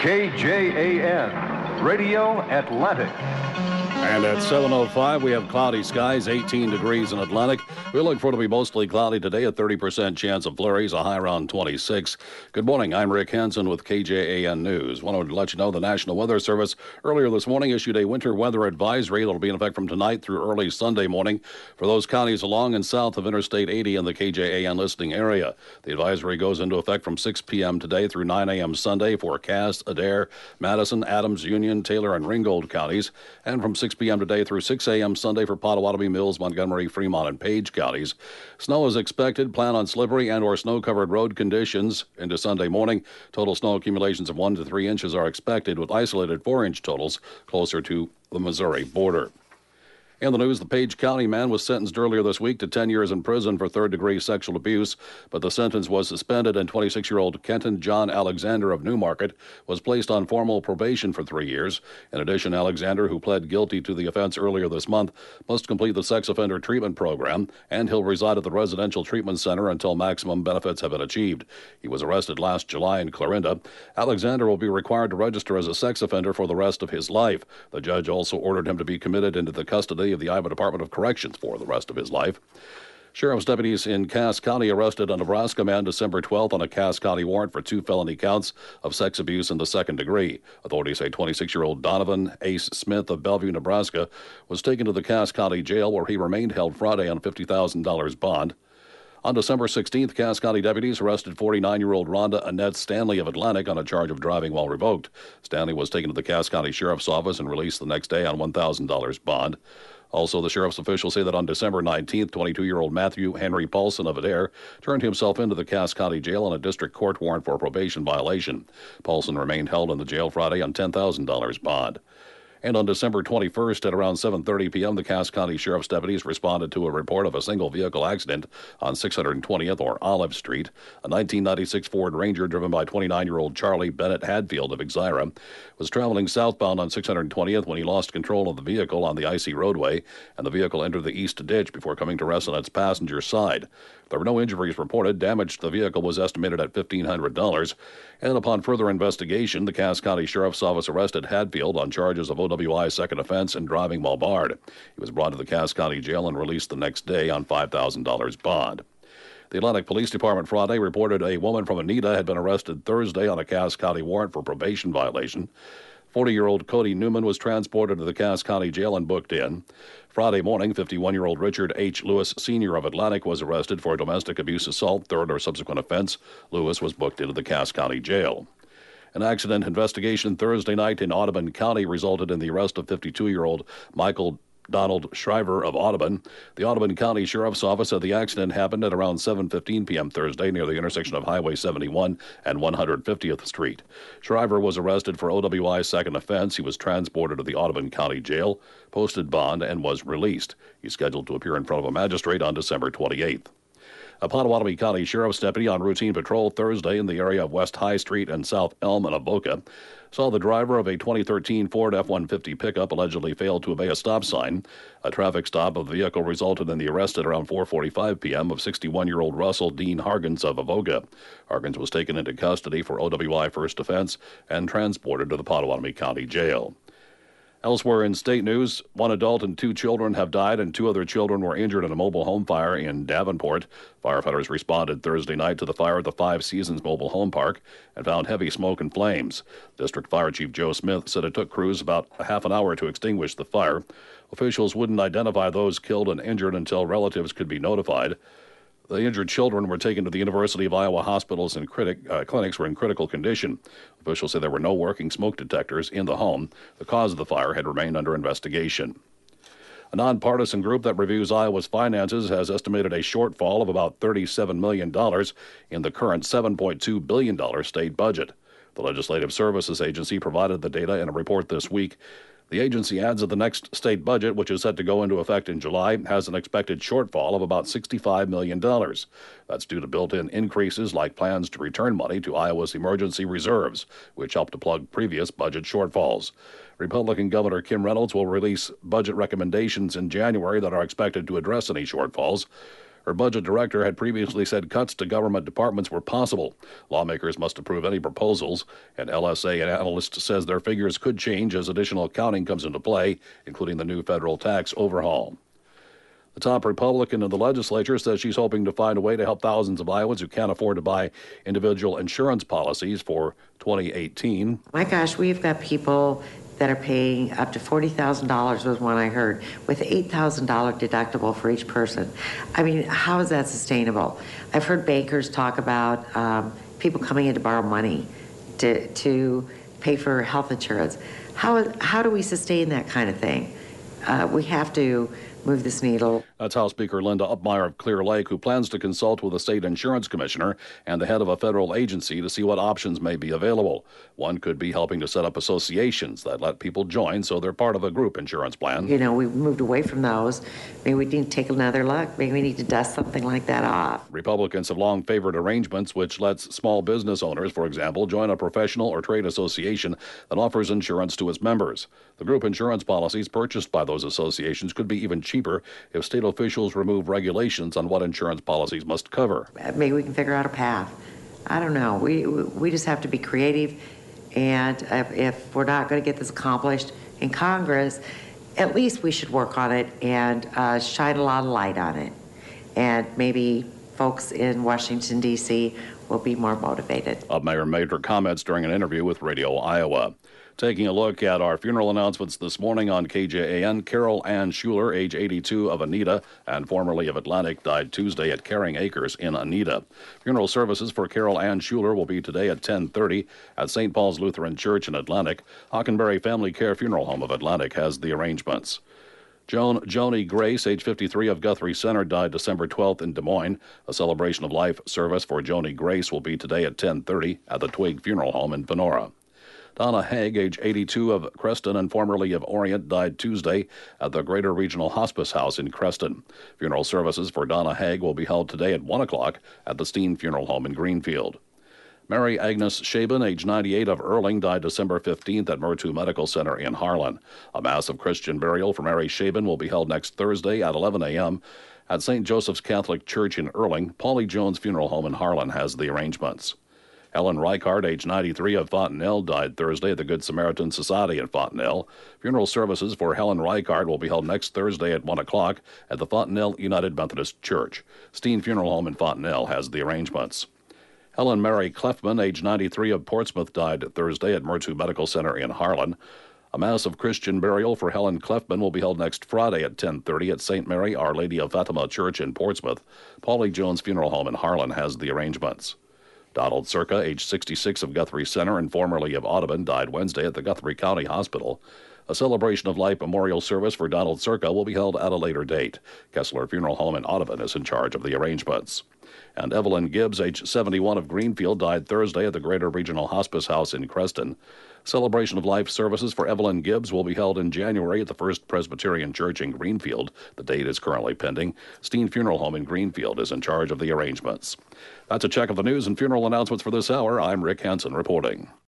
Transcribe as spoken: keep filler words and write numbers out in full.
K J A N, Radio Atlantic. And at seven oh five, we have cloudy skies, eighteen degrees in Atlantic. We look for it to be mostly cloudy today, a thirty percent chance of flurries, a high around twenty-six. Good morning, I'm Rick Hansen with K J A N News. Wanted to let you know the National Weather Service earlier this morning issued a winter weather advisory that will be in effect from tonight through early Sunday morning for those counties along and south of Interstate eighty in the K J A N listening area. The advisory goes into effect from six p.m. today through nine a.m. Sunday for Cass, Adair, Madison, Adams, Union, Taylor, and Ringgold counties, and from six p.m. today through six a.m. Sunday for Potawatomi, Mills, Montgomery, Fremont, and Page counties. Snow is expected. Plan on slippery and or snow-covered road conditions into Sunday morning. Total snow accumulations of one to three inches are expected, with isolated four-inch totals closer to the Missouri border. In the news, the Page County man was sentenced earlier this week to ten years in prison for third-degree sexual abuse, but the sentence was suspended, and twenty-six-year-old Kenton John Alexander of Newmarket was placed on formal probation for three years. In addition, Alexander, who pled guilty to the offense earlier this month, must complete the sex offender treatment program, and he'll reside at the residential treatment center until maximum benefits have been achieved. He was arrested last July in Clarinda. Alexander will be required to register as a sex offender for the rest of his life. The judge also ordered him to be committed into the custody of the Iowa Department of Corrections for the rest of his life. Sheriff's deputies in Cass County arrested a Nebraska man December twelfth on a Cass County warrant for two felony counts of sex abuse in the second degree. Authorities say twenty-six-year-old Donovan Ace Smith of Bellevue, Nebraska, was taken to the Cass County jail where he remained held Friday on fifty thousand dollars bond. On December sixteenth, Cass County deputies arrested forty-nine-year-old Rhonda Annette Stanley of Atlantic on a charge of driving while revoked. Stanley was taken to the Cass County Sheriff's Office and released the next day on one thousand dollars bond. Also, the sheriff's officials say that on December nineteenth, twenty-two-year-old Matthew Henry Paulson of Adair turned himself into the Cass County Jail on a district court warrant for a probation violation. Paulson remained held in the jail Friday on ten thousand dollars bond. And on December twenty-first at around seven thirty p.m., the Cass County Sheriff's deputies responded to a report of a single-vehicle accident on six hundred twentieth or Olive Street. A nineteen ninety-six Ford Ranger driven by twenty-nine-year-old Charlie Bennett Hadfield of Exira was traveling southbound on six hundred twentieth when he lost control of the vehicle on the icy roadway, and the vehicle entered the east ditch before coming to rest on its passenger side. There were no injuries reported. Damage to the vehicle was estimated at fifteen hundred dollars. And upon further investigation, the Cass County Sheriff's Office arrested Hadfield on charges of O W I second offense and driving while barred. He was brought to the Cass County Jail and released the next day on five thousand dollars bond. The Atlantic Police Department Friday reported a woman from Anita had been arrested Thursday on a Cass County warrant for probation violation. forty-year-old Cody Newman was transported to the Cass County Jail and booked in. Friday morning, fifty-one-year-old Richard H. Lewis, Senior of Atlantic, was arrested for a domestic abuse assault, third or subsequent offense. Lewis was booked into the Cass County Jail. An accident investigation Thursday night in Audubon County resulted in the arrest of fifty-two-year-old Michael Donald Shriver of Audubon. The Audubon County Sheriff's Office said the accident happened at around seven fifteen p.m. Thursday near the intersection of Highway seventy-one and one hundred fiftieth Street. Shriver was arrested for O W I second offense. He was transported to the Audubon County Jail, posted bond, and was released. He's scheduled to appear in front of a magistrate on December twenty-eighth. A Potawatomi County Sheriff's deputy on routine patrol Thursday in the area of West High Street and South Elm and Avoca saw the driver of a twenty thirteen Ford F one fifty pickup allegedly failed to obey a stop sign. A traffic stop of the vehicle resulted in the arrest at around four forty-five p.m. of sixty-one-year-old Russell Dean Hargens of Avoca. Hargens was taken into custody for O W I first offense and transported to the Potawatomi County Jail. Elsewhere in state news, one adult and two children have died and two other children were injured in a mobile home fire in Davenport. Firefighters responded Thursday night to the fire at the Five Seasons Mobile Home Park and found heavy smoke and flames. District Fire Chief Joe Smith said it took crews about a half an hour to extinguish the fire. Officials wouldn't identify those killed and injured until relatives could be notified. The injured children were taken to the University of Iowa hospitals and critic, uh, clinics were in critical condition. Officials say there were no working smoke detectors in the home. The cause of the fire had remained under investigation. A nonpartisan group that reviews Iowa's finances has estimated a shortfall of about thirty-seven million dollars in the current seven point two billion dollars state budget. The Legislative Services Agency provided the data in a report this week. The agency adds that the next state budget, which is set to go into effect in July, has an expected shortfall of about sixty-five million dollars. That's due to built-in increases like plans to return money to Iowa's emergency reserves, which helped to plug previous budget shortfalls. Republican Governor Kim Reynolds will release budget recommendations in January that are expected to address any shortfalls. Her budget director had previously said cuts to government departments were possible. Lawmakers must approve any proposals, and L S A analyst says their figures could change as additional accounting comes into play, including the new federal tax overhaul. The top Republican in the legislature says she's hoping to find a way to help thousands of Iowans who can't afford to buy individual insurance policies for twenty eighteen. My gosh, we've got people that are paying up to forty thousand dollars was one I heard, with eight thousand dollars deductible for each person. I mean, how is that sustainable? I've heard bankers talk about um, people coming in to borrow money to, to pay for health insurance. How, how do we sustain that kind of thing? Uh, we have to move this needle. That's House Speaker Linda Upmeyer of Clear Lake, who plans to consult with the state insurance commissioner and the head of a federal agency to see what options may be available. One could be helping to set up associations that let people join so they're part of a group insurance plan. You know, we've moved away from those. Maybe we need to take another look. Maybe we need to dust something like that off. Republicans have long favored arrangements which lets small business owners, for example, join a professional or trade association that offers insurance to its members. The group insurance policies purchased by those associations could be even cheaper if state officials remove regulations on what insurance policies must cover. Maybe we can figure out a path. I don't know. We we just have to be creative, and if, if we're not going to get this accomplished in Congress, at least we should work on it and uh, shine a lot of light on it. And maybe folks in Washington, D C will be more motivated. Upmeyer made her comments during an interview with Radio Iowa. Taking a look at our funeral announcements this morning on K J A N, Carol Ann Schuler, age eighty-two, of Anita and formerly of Atlantic, died Tuesday at Caring Acres in Anita. Funeral services for Carol Ann Schuler will be today at ten thirty at Saint Paul's Lutheran Church in Atlantic. Hockenberry Family Care Funeral Home of Atlantic has the arrangements. Joan Joni Grace, age fifty-three, of Guthrie Center, died December twelfth in Des Moines. A celebration of life service for Joni Grace will be today at ten thirty at the Twig Funeral Home in Venora. Donna Haig, age eighty-two, of Creston and formerly of Orient, died Tuesday at the Greater Regional Hospice House in Creston. Funeral services for Donna Haig will be held today at one o'clock at the Steen Funeral Home in Greenfield. Mary Agnes Shaban, age ninety-eight, of Erling, died December fifteenth at Murtu Medical Center in Harlan. A mass of Christian burial for Mary Shaban will be held next Thursday at eleven a.m. at Saint Joseph's Catholic Church in Erling. Paulie Jones Funeral Home in Harlan has the arrangements. Helen Reichard, age ninety-three, of Fontenelle, died Thursday at the Good Samaritan Society in Fontenelle. Funeral services for Helen Reichard will be held next Thursday at one o'clock at the Fontenelle United Methodist Church. Steen Funeral Home in Fontenelle has the arrangements. Helen Mary Clefman, age ninety-three, of Portsmouth, died Thursday at Murtu Medical Center in Harlan. A mass of Christian burial for Helen Clefman will be held next Friday at ten thirty at Saint Mary Our Lady of Fatima Church in Portsmouth. Paulie Jones Funeral Home in Harlan has the arrangements. Donald Circa, age sixty-six, of Guthrie Center and formerly of Audubon, died Wednesday at the Guthrie County Hospital. A celebration of life memorial service for Donald Circa will be held at a later date. Kessler Funeral Home in Audubon is in charge of the arrangements. And Evelyn Gibbs, age seventy-one, of Greenfield, died Thursday at the Greater Regional Hospice House in Creston. Celebration of life services for Evelyn Gibbs will be held in January at the First Presbyterian Church in Greenfield. The date is currently pending. Steen Funeral Home in Greenfield is in charge of the arrangements. That's a check of the news and funeral announcements for this hour. I'm Rick Hansen reporting.